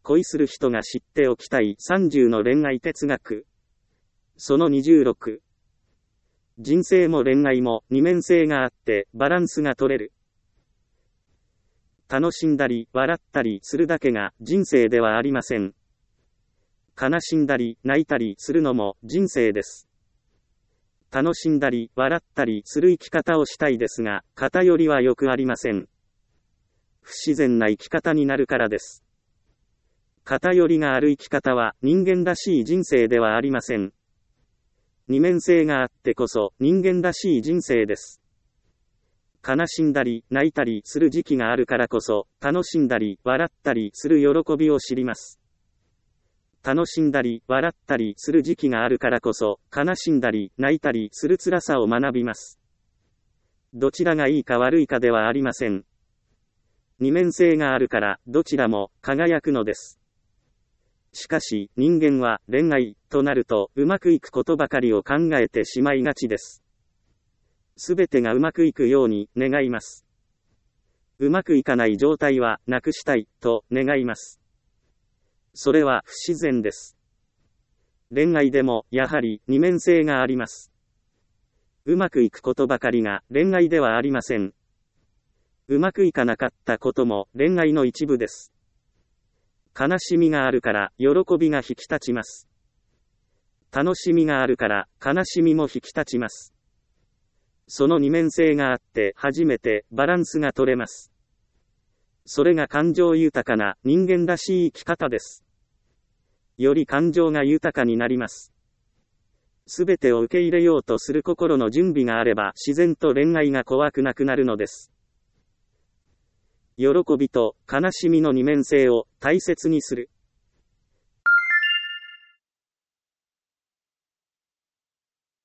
恋する人が知っておきたい30の恋愛哲学。その26。人生も恋愛も二面性があってバランスが取れる。楽しんだり笑ったりするだけが人生ではありません。悲しんだり泣いたりするのも人生です。楽しんだり笑ったりする生き方をしたいですが、偏りはよくありません。不自然な生き方になるからです。偏りがある生き方は人間らしい人生ではありません。二面性があってこそ人間らしい人生です。悲しんだり泣いたりする時期があるからこそ、楽しんだり笑ったりする喜びを知ります。楽しんだり笑ったりする時期があるからこそ、悲しんだり泣いたりする辛さを学びます。どちらがいいか悪いかではありません。二面性があるから、どちらも輝くのです。しかし、人間は恋愛となると、うまくいくことばかりを考えてしまいがちです。すべてがうまくいくように願います。うまくいかない状態はなくしたいと願います。それは不自然です。恋愛でもやはり二面性があります。うまくいくことばかりが恋愛ではありません。うまくいかなかったことも恋愛の一部です。悲しみがあるから喜びが引き立ちます。楽しみがあるから悲しみも引き立ちます。その二面性があって初めてバランスが取れます。それが感情豊かな人間らしい生き方です。より感情が豊かになります。すべてを受け入れようとする心の準備があれば自然と恋愛が怖くなくなるのです。喜びと悲しみの二面性を大切にする。